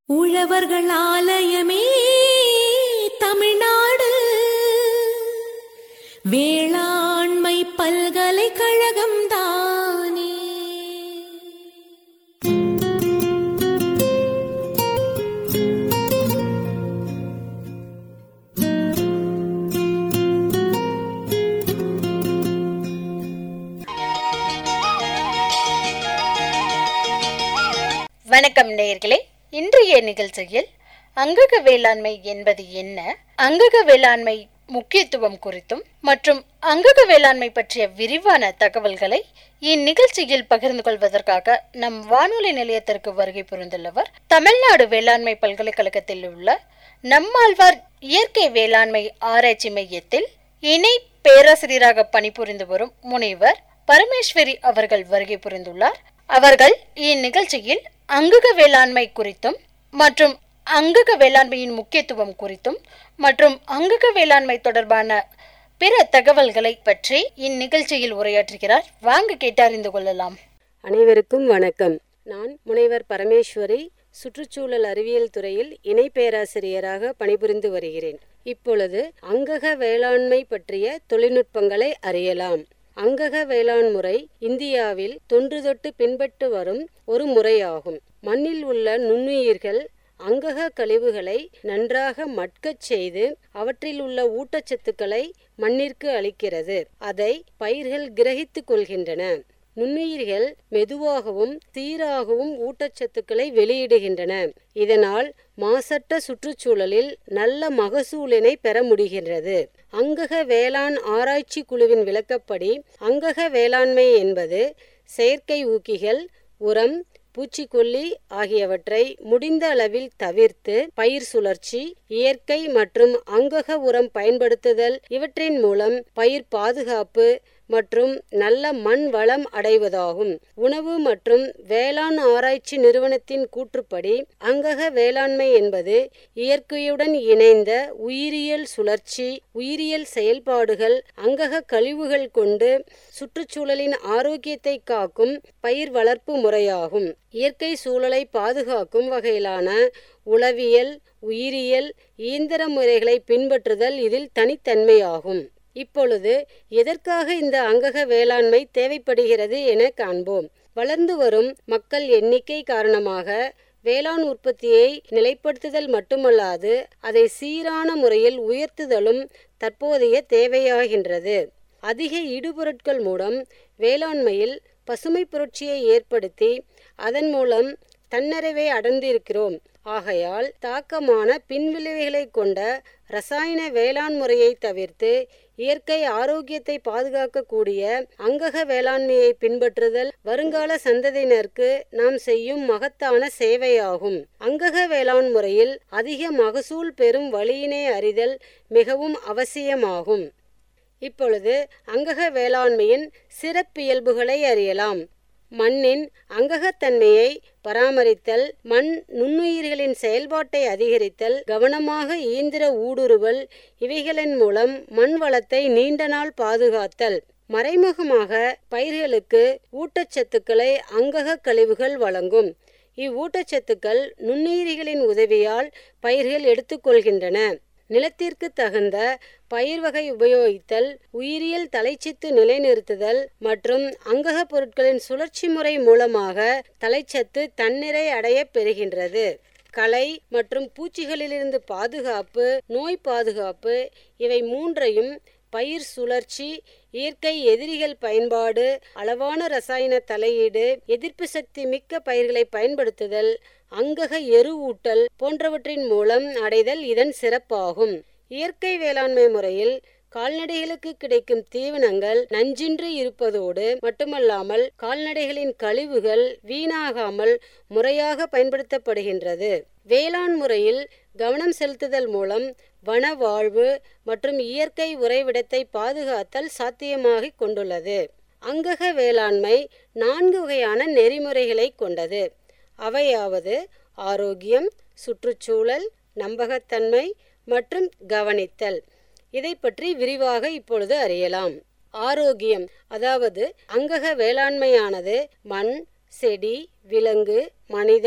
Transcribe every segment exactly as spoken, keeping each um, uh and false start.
உழவர்கள் ஆலயமே தமிழ்நாடு வேளாண்மை பல்கலைக்கழகம் தானே. வணக்கம் நேயர்களே, இன்றைய நிகழ்ச்சியில் அங்கக வேளாண்மை என்பது என்ன, அங்கக வேளாண்மை முக்கியத்துவம் குறித்தும் மற்றும் அங்கக வேளாண்மை பற்றிய விரிவான தகவல்களை இந்நிகழ்ச்சியில் பகிர்ந்து கொள்வதற்காக நம் வானொலி நிலையத்திற்கு வருகை புரிந்துள்ளவர் தமிழ்நாடு வேளாண்மை பல்கலைக்கழகத்தில் உள்ள நம்மாழ்வார் இயற்கை வேளாண்மை ஆராய்ச்சி மையத்தில் இணை பேராசிரியராக பணிபுரிந்து வரும் முனைவர் பரமேஸ்வரி அவர்கள் வருகை புரிந்துள்ளார். அவர்கள் இந்நிகழ்ச்சியில் அங்கக வேளாண்மை குறித்தும் மற்றும் அங்கக வேளாண்மையின் முக்கியத்துவம் குறித்தும் மற்றும் அங்கக வேளாண்மை தொடர்பான பிற தகவல்களை பற்றி இந்நிகழ்ச்சியில் உரையாற்றுகிறார். வாங்க கேட்டறிந்து கொள்ளலாம். அனைவருக்கும் வணக்கம். நான் முனைவர் பரமேஸ்வரி, சுற்றுச்சூழல் அறிவியல் துறையில் இணை பேராசிரியராக பணிபுரிந்து வருகிறேன். இப்பொழுது அங்கக வேளாண்மை பற்றிய தொழில்நுட்பங்களை அறியலாம். அங்கக வேளாண் முறை இந்தியாவில் தொன்று தொட்டு பின்பற்று வரும் ஒரு முறையாகும். மண்ணில் உள்ள நுண்ணுயிர்கள் அங்கக கழிவுகளை நன்றாக மட்கச் செய்து அவற்றில் உள்ள ஊட்டச்சத்துக்களை மண்ணிற்கு அளிக்கிறது. அதை பயிர்கள் கிரகித்துக் கொள்கின்றன. நுண்ணுயிர்கள் மெதுவாகவும் சீராகவும் ஊட்டச்சத்துக்களை வெளியிடுகின்றன. இதனால் மாசற்ற சுற்றுச்சூழலில் நல்ல மகசூலினை பெற முடிகின்றது. அங்கக வேளாண் ஆராய்ச்சி குழுவின் விளக்கப்படி அங்கக வேளாண்மை என்பது செயற்கை ஊக்கிகள், உரம், பூச்சிக்கொல்லி ஆகியவற்றை முடிந்த அளவில் தவிர்த்து பயிர் சுழற்சி, இயற்கை மற்றும் அங்கக உரம் பயன்படுத்துதல் இவற்றின் மூலம் பயிர் பாதுகாப்பு மற்றும் நல்ல மண் வளம் அடைவதாகும். உணவு மற்றும் வேளாண் ஆராய்ச்சி நிறுவனத்தின் கூற்றுப்படி அங்கக வேளாண்மை என்பது இயற்கையுடன் இணைந்த உயிரியல் சுழற்சி, உயிரியல் செயல்பாடுகள், அங்கக கழிவுகள் கொண்டு சுற்றுச்சூழலின் ஆரோக்கியத்தை காக்கும் பயிர் வளர்ப்பு முறையாகும். இயற்கை சூழலை பாதுகாக்கும் வகையிலான உளவியல், உயிரியல், இயந்திர முறைகளை பின்பற்றுதல் இதில் தனித்தன்மையாகும். இப்பொழுது எதற்காக இந்த அங்கக வேளாண்மை தேவைப்படுகிறது என காண்போம். வளர்ந்து வரும் மக்கள் எண்ணிக்கை காரணமாக வேளாண் உற்பத்தியை நிலைப்படுத்துதல் மட்டுமல்லாது அதை சீரான முறையில் உயர்த்துதலும் தற்போதைய தேவையாகின்றது. அதிக இடுபொருட்கள் மூலம் வேளாண்மையில் பசுமை புரட்சியை ஏற்படுத்தி அதன் மூலம் தன்னிறைவை அடைந்திருக்கிறோம். ஆகையால் தாக்கமான பின்விளைவுகளை கொண்ட ரசாயன வேளாண் முறையை தவிர்த்து இயற்கை ஆரோக்கியத்தை பாதுகாக்கக்கூடிய அங்கக வேளாண்மையை பின்பற்றுதல் வருங்கால சந்ததியினருக்கு நாம் செய்யும் மகத்தான சேவையாகும். அங்கக வேளாண் முறையில் அதிக மகசூல் பெறும் வழியினை அறிதல் மிகவும் அவசியமாகும். இப்பொழுது அங்கக வேளாண்மையின் சிறப்பியல்புகளை அறியலாம். மண்ணின் அங்ககத்தன்மையை பராமரித்தல், மண் நுண்ணுயிர்களின் செயல்பாட்டை அதிகரித்தல், கவனமாக இயந்திர ஊடுருவல் இவைகளின் மூலம் மண் வளத்தை நீண்ட நாள் பாதுகாத்தல். மறைமுகமாக பயிர்களுக்கு ஊட்டச்சத்துக்களை அங்கக கழிவுகள் வழங்கும். இவ்வூட்டச்சத்துக்கள் நுண்ணுயிரிகளின் உதவியால் பயிர்கள் எடுத்துக்கொள்கின்றன. நிலத்திற்கு தகுந்த பயிர் வகை உபயோகித்தல், உயிரியல் தலைச்சத்து நிலைநிறுத்துதல் மற்றும் அங்கக பொருட்களின் சுழற்சி முறை மூலமாக தலைச்சத்து தன்னிறை அடைய பெறுகின்றது. களை மற்றும் பூச்சிகளிலிருந்து பாதுகாப்பு, நோய் பாதுகாப்பு இவை மூன்றையும் பயிர் சுழற்சி, இயற்கை எதிரிகள் பயன்பாடு, அளவான ரசாயன தலையீடு, எதிர்ப்பு சக்தி மிக்க பயிர்களை பயன்படுத்துதல், அங்கக எருவூட்டல் போன்றவற்றின் மூலம் அடைதல் இதன் சிறப்பாகும். இயற்கை வேளாண்மை முறையில் கால்நடைகளுக்கு கிடைக்கும் தீவனங்கள் நஞ்சின்றி இருப்பதோடு மட்டுமல்லாமல் கால்நடைகளின் கழிவுகள் வீணாகாமல் முறையாக பயன்படுத்தப்படுகின்றது. வேளாண் முறையில் கவனம் செலுத்துதல் மூலம் வன வாழ்வு மற்றும் இயற்கை உறைவிடத்தை பாதுகாத்தல் சாத்தியமாகிக் கொண்டுள்ளது. அங்கக வேளாண்மை நான்கு வகையான நெறிமுறைகளை கொண்டது. அவையாவது ஆரோக்கியம், சுற்றுச்சூழல், நம்பகத்தன்மை மற்றும் கவனித்தல். இதை பற்றி விரிவாக இப்பொழுது அறியலாம். ஆரோக்கியம், அதாவது அங்கக வேளாண்மையானது மண், செடி, விலங்கு, மனிதன்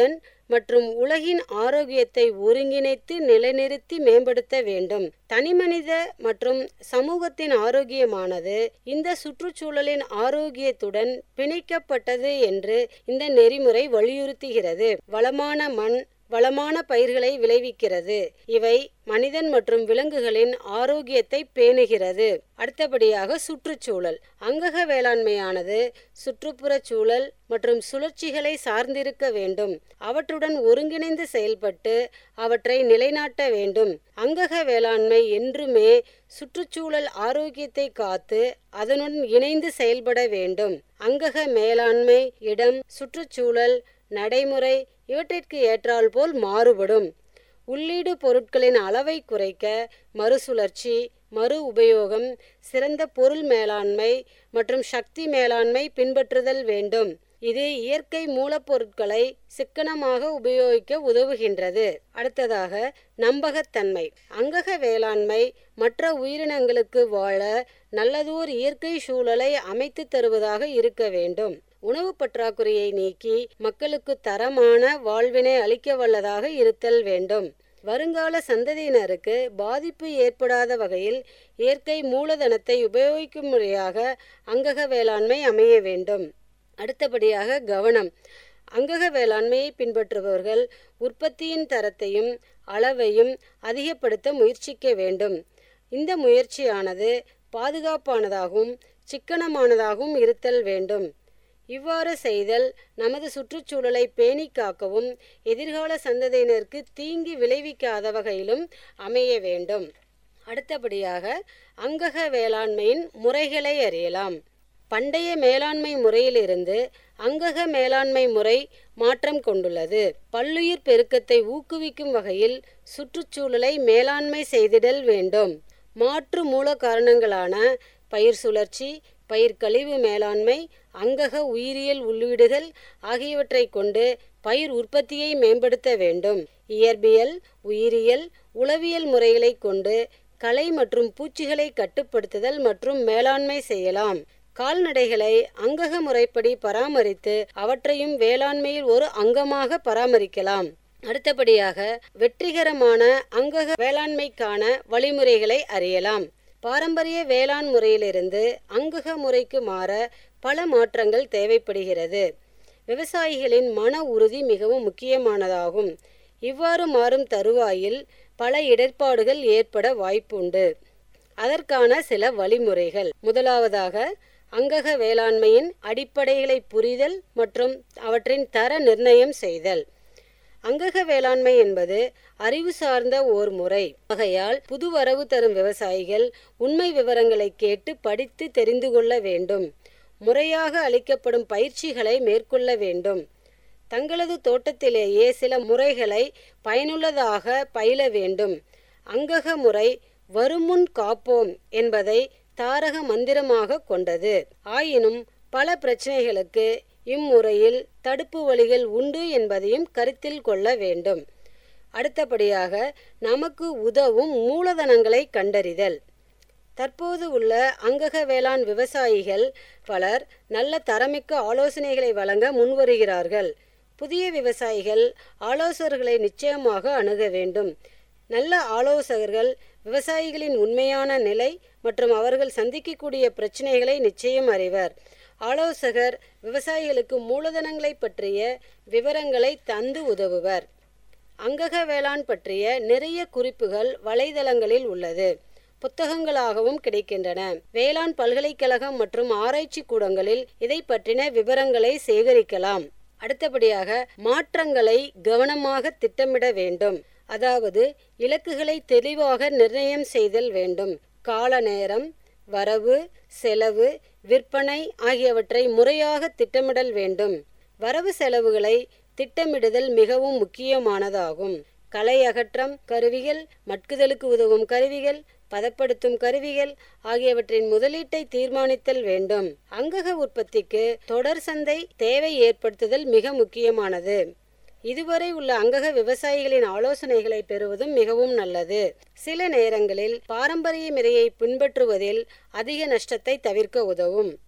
மற்றும் உலகின் ஆரோக்கியத்தை ஒருங்கிணைத்து நிலைநிறுத்தி மேம்படுத்த வேண்டும். தனிமனித மற்றும் சமூகத்தின் ஆரோக்கியமானது இந்த சுற்றுச்சூழலின் ஆரோக்கியத்துடன் பிணைக்கப்பட்டது என்று இந்த நெறிமுறை வலியுறுத்துகிறது. வளமான மண் வளமான பயிர்களை விளைவிக்கிறது. இவை மனிதன் மற்றும் விலங்குகளின் ஆரோக்கியத்தை பேணுகிறது. அடுத்தபடியாக சுற்றுச்சூழல். அங்கக வேளாண்மையானது சுற்றுப்புற சூழல் மற்றும் சுழற்சிகளை சார்ந்திருக்க வேண்டும். அவற்றுடன் ஒருங்கிணைந்து செயல்பட்டு அவற்றை நிலைநாட்ட வேண்டும். அங்கக வேளாண்மை என்றுமே சுற்றுச்சூழல் ஆரோக்கியத்தை காத்து அதனுடன் இணைந்து செயல்பட வேண்டும். அங்கக மேலாண்மை இடம், சுற்றுச்சூழல், நடைமுறை இவற்றிற்கு ஏற்றால் போல் மாறுபடும். உள்ளீடு பொருட்களின் அளவை குறைக்க மறுசுழற்சி, மறு உபயோகம், சிறந்த பொருள் மேலாண்மை மற்றும் சக்தி மேலாண்மை பின்பற்றுதல் வேண்டும். இது இயற்கை மூலப்பொருட்களை சிக்கனமாக உபயோகிக்க உதவுகின்றது. அடுத்ததாக நம்பகத்தன்மை. அங்கக வேளாண்மை மற்ற உயிரினங்களுக்கு வாழ நல்லதோர் இயற்கை சூழலை அமைத்து தருவதாக இருக்க வேண்டும். உணவு பற்றாக்குறையை நீக்கி மக்களுக்கு தரமான வாழ்வினை அளிக்க வல்லதாக இருத்தல் வேண்டும். வருங்கால சந்ததியினருக்கு பாதிப்பு ஏற்படாத வகையில் இயற்கை மூலதனத்தை உபயோகிக்கும் முறையாக அங்கக வேளாண்மை அமைய வேண்டும். அடுத்தபடியாக கவனம். அங்கக வேளாண்மையை பின்பற்றுபவர்கள் உற்பத்தியின் தரத்தையும் அளவையும் அதிகப்படுத்த முயற்சிக்க வேண்டும். இந்த முயற்சியானது பாதுகாப்பானதாகவும் சிக்கனமானதாகவும் இருத்தல் வேண்டும். இவ்வாறு செய்தல் நமது சுற்றுச்சூழலை பேணி காக்கவும் எதிர்கால சந்ததியினருக்கு தீங்கி விளைவிக்காத வகையிலும் அமைய வேண்டும். அடுத்தபடியாக அங்கக வேளாண்மையின் முறைகளை அறியலாம். பண்டைய மேலாண்மை முறையிலிருந்து அங்கக மேலாண்மை முறை மாற்றம் கொண்டுள்ளது. பல்லுயிர் பெருக்கத்தை ஊக்குவிக்கும் வகையில் சுற்றுச்சூழலை மேலாண்மை செய்திடல் வேண்டும். மாற்று மூல காரணங்களான பயிர் சுழற்சி, பயிர் கழிவு மேலாண்மை, அங்கக உயிரியல் உள்ளீடுகள் ஆகியவற்றை கொண்டு பயிர் உற்பத்தியை மேம்படுத்த வேண்டும். இயற்பியல், உயிரியல், உளவியல் முறைகளை கொண்டு களை மற்றும் பூச்சிகளை கட்டுப்படுத்துதல் மற்றும் மேலாண்மை செய்யலாம். கால்நடைகளை அங்கக முறைப்படி பராமரித்து அவற்றையும் வேளாண்மையில் ஒரு அங்கமாக பராமரிக்கலாம். அடுத்தபடியாக வெற்றிகரமான அங்கக வேளாண்மைக்கான வழிமுறைகளை அறியலாம். பாரம்பரிய வேளாண் முறையிலிருந்து அங்கக முறைக்கு மாற பல மாற்றங்கள் தேவைப்படுகிறது. விவசாயிகளின் மன உறுதி மிகவும் முக்கியமானதாகும். இவ்வாறு மாறும் தருவாயில் பல இடர்பாடுகள் ஏற்பட வாய்ப்புண்டு. அதற்கான சில வழிமுறைகள். முதலாவதாக அங்கக வேளாண்மையின் அடிப்படைகளை புரிதல் மற்றும் அவற்றின் தர நிர்ணயம் செய்தல். அங்கக வேளாண்மை என்பது அறிவு சார்ந்த ஓர் முறை. ஆகையால் புது வரவு தரும் விவசாயிகள் உண்மை விவரங்களை கேட்டு படித்து தெரிந்து கொள்ள வேண்டும். முறையாக அளிக்கப்படும் பயிற்சிகளை மேற்கொள்ள வேண்டும். தங்களது தோட்டத்திலேயே சில முறைகளை பயனுள்ளதாக பயில வேண்டும். அங்கக முறை வருமுன் காப்போம் என்பதை தாரக மந்திரமாக கொண்டது. ஆயினும் பல பிரச்சனைகளுக்கு இம்முறையில் தடுப்பு வழிகள் உண்டு என்பதையும் கருத்தில் கொள்ள வேண்டும். அடுத்தபடியாக நமக்கு உதவும் மூலதனங்களை கண்டறிதல். தற்போது உள்ள அங்கக வேளாண் விவசாயிகள் பலர் நல்ல தரமிக்க ஆலோசனைகளை வழங்க முன்வருகிறார்கள். புதிய விவசாயிகள் ஆலோசகர்களை நிச்சயமாக அணுக வேண்டும். நல்ல ஆலோசகர்கள் விவசாயிகளின் உண்மையான நிலை மற்றும் அவர்கள் சந்திக்கக்கூடிய பிரச்சனைகளை நிச்சயம் அறிவர். ஆலோசகர் விவசாயிகளுக்கு மூலதனங்களை பற்றிய விவரங்களை தந்து உதவுவர். அங்கக வேளாண் பற்றிய நிறைய குறிப்புகள் வலைதளங்களில் உள்ளது. புத்தகங்களாகவும் கிடைக்கின்றன. வேளாண் பல்கலைக்கழகம் மற்றும் ஆராய்ச்சி கூடங்களில் இதை பற்றின விவரங்களை சேகரிக்கலாம். அடுத்தபடியாக மாற்றங்களை கவனமாக திட்டமிட வேண்டும். அதாவது இலக்குகளை தெளிவாக நிர்ணயம் செய்தல் வேண்டும். கால நேரம், வரவு, செலவு, விற்பனை ஆகியவற்றை முறையாக திட்டமிடல் வேண்டும். வரவு செலவுகளை திட்டமிடுதல் மிகவும் முக்கியமானதாகும். களை அகற்றம் கருவிகள், மட்குதலுக்கு உதவும் கருவிகள், பதப்படுத்தும் கருவிகள் ஆகியவற்றின் முதலீட்டை தீர்மானித்தல் வேண்டும். அங்கக உற்பத்திக்கு தொடர் சந்தை தேவை ஏற்படுத்துதல் மிக முக்கியமானது. இதுவரை உள்ள அங்கக விவசாயிகளின் ஆலோசனைகளை பெறுவதும் மிகவும் நல்லது. சில நேரங்களில் பாரம்பரிய முறையை பின்பற்றுவதில் அதிக நஷ்டத்தை தவிர்க்க உதவும்.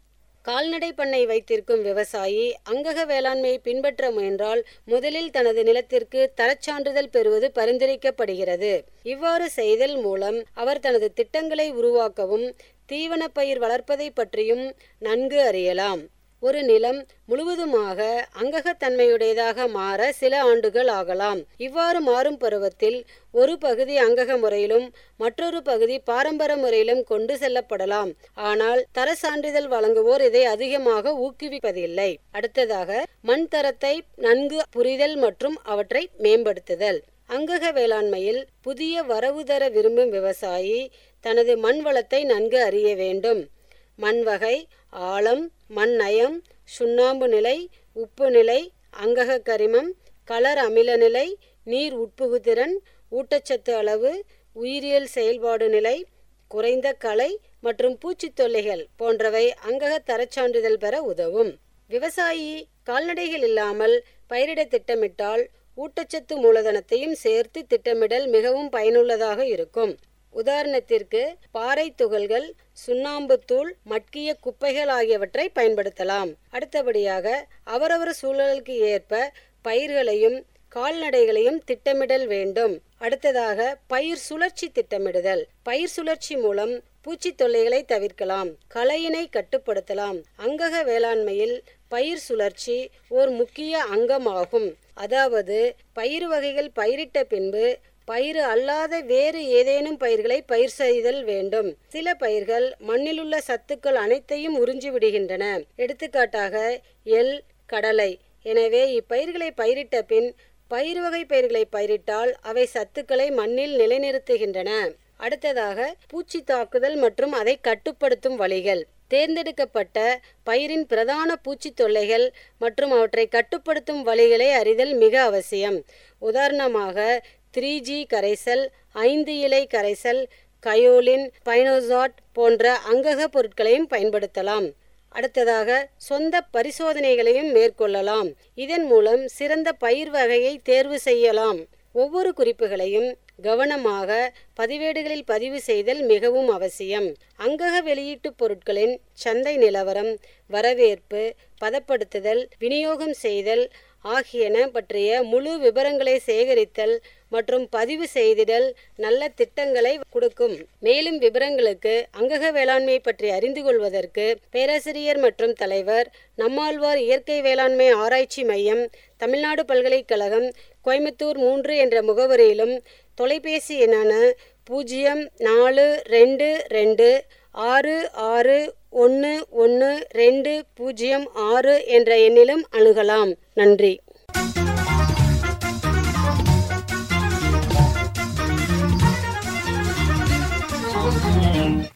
கால்நடை பண்ணை வைத்திருக்கும் விவசாயி அங்கக வேளாண்மையை பின்பற்ற முயன்றால் முதலில் தனது நிலத்திற்கு தரச்சான்றிதழ் பெறுவது பரிந்துரைக்கப்படுகிறது. இவ்வாறு செய்தல் மூலம் அவர் தனது திட்டங்களை உருவாக்கவும் தீவன பயிர் வளர்ப்பதை பற்றியும் நன்கு அறியலாம். ஒரு நிலம் முழுவதுமாக அங்ககத்தன்மையுடையதாக மாற சில ஆண்டுகள் ஆகலாம். இவ்வாறு மாறும் பருவத்தில் ஒரு பகுதி அங்கக முறையிலும் மற்றொரு பகுதி பாரம்பரிய முறையிலும் கொண்டு செல்லப்படலாம். ஆனால் தர சான்றிதழ் வழங்குவோர் இதை அதிகமாக ஊக்குவிப்பதில்லை. அடுத்ததாக மண் தரத்தை நன்கு புரிதல் மற்றும் அவற்றை மேம்படுத்துதல். அங்கக வேளாண்மையில் புதிய வரவு தர விரும்பும் விவசாயி தனது மண் வளத்தை நன்கு அறிய வேண்டும். மண் வகை, ஆழம், மண் நயம், சுண்ணாம்பு நிலை, உப்பு நிலை, அங்கக கரிமம், கலர் அமில நிலை, நீர் உட்புகுதிறன், ஊட்டச்சத்து அளவு, உயிரியல் செயல்பாடு நிலை, குறைந்த களை மற்றும் பூச்சி தொல்லைகள் போன்றவை அங்கக தரச்சான்றிதழ் பெற உதவும். விவசாயி கால்நடைகள் இல்லாமல் பயிரிட திட்டமிட்டால் ஊட்டச்சத்து மூலதனத்தையும் சேர்த்து திட்டமிடல் மிகவும் பயனுள்ளதாக இருக்கும். உதாரணத்திற்கு பாறை துகள்கள், சுண்ணாம்பு தூள், மட்கிய குப்பைகள் ஆகியவற்றை பயன்படுத்தலாம். அடுத்தபடியாக அவரவர் சூழலுக்கு ஏற்ப பயிர்களையும் கால்நடைகளையும் திட்டமிடல் வேண்டும். அடுத்ததாக பயிர் சுழற்சி திட்டமிடுதல். பயிர் சுழற்சி மூலம் பூச்சி தொல்லைகளை தவிர்க்கலாம், களையினை கட்டுப்படுத்தலாம். அங்கக வேளாண்மையில் பயிர் சுழற்சி ஓர் முக்கிய அங்கமாகும். அதாவது பயிர் வகைகள் பயிரிட்ட பின்பு பயிர் அல்லாத வேறு ஏதேனும் பயிர்களை பயிர் செய்தல் வேண்டும். சில பயிர்கள் மண்ணிலுள்ள சத்துக்கள் அனைத்தையும் உறிஞ்சி விடுகின்றன. எடுத்துக்காட்டாக எள், கடலை. எனவே இப்பயிர்களை பயிரிட்ட பின் பயிர் வகை பயிர்களை பயிரிட்டால் அவை சத்துக்களை மண்ணில் நிலைநிறுத்துகின்றன. அடுத்ததாக பூச்சி தாக்குதல் மற்றும் அதை கட்டுப்படுத்தும் வழிகள். தேர்ந்தெடுக்கப்பட்ட பயிரின் பிரதான பூச்சி தொல்லைகள் மற்றும் அவற்றை கட்டுப்படுத்தும் வழிகளை அறிதல் மிக அவசியம். உதாரணமாக த்ரீ ஜி கரைசல், ஐந்து இலை கரைசல், கயோலின், பைனோசாட் போன்ற அங்கக பொருட்களையும் பயன்படுத்தலாம். அடுத்ததாக சொந்த பரிசோதனைகளையும் மேற்கொள்ளலாம். இதன் மூலம் சிறந்த பயிர் வகையை தேர்வு செய்யலாம். ஒவ்வொரு குறிப்புகளையும் கவனமாக பதிவேடுகளில் பதிவு செய்தல் மிகவும் அவசியம். அங்கக வெளியீட்டு பொருட்களின் சந்தை நிலவரம், வரவேற்பு, பதப்படுத்துதல், விநியோகம் செய்தல் ஆகியன பற்றிய முழு விபரங்களை சேகரித்தல் மற்றும் பதிவு செய்திடல் நல்ல திட்டங்களை கொடுக்கும். மேலும் விபரங்களுக்கு அங்கக வேளாண்மை பற்றி அறிந்து கொள்வதற்கு பேராசிரியர் மற்றும் தலைவர், நம்மாழ்வார் இயற்கை வேளாண்மை ஆராய்ச்சி மையம், தமிழ்நாடு பல்கலைக்கழகம், கோயம்புத்தூர் மூன்று என்ற முகவரியிலும் தொலைபேசி எண்ணான பூஜ்ஜியம் நாலு ரெண்டு ரெண்டு ஆறு ஆறு ஒன்று ஒன்று ரெண்டு பூஜ்ஜியம் ஆறு என்ற எண்ணிலும் அணுகலாம். நன்றி.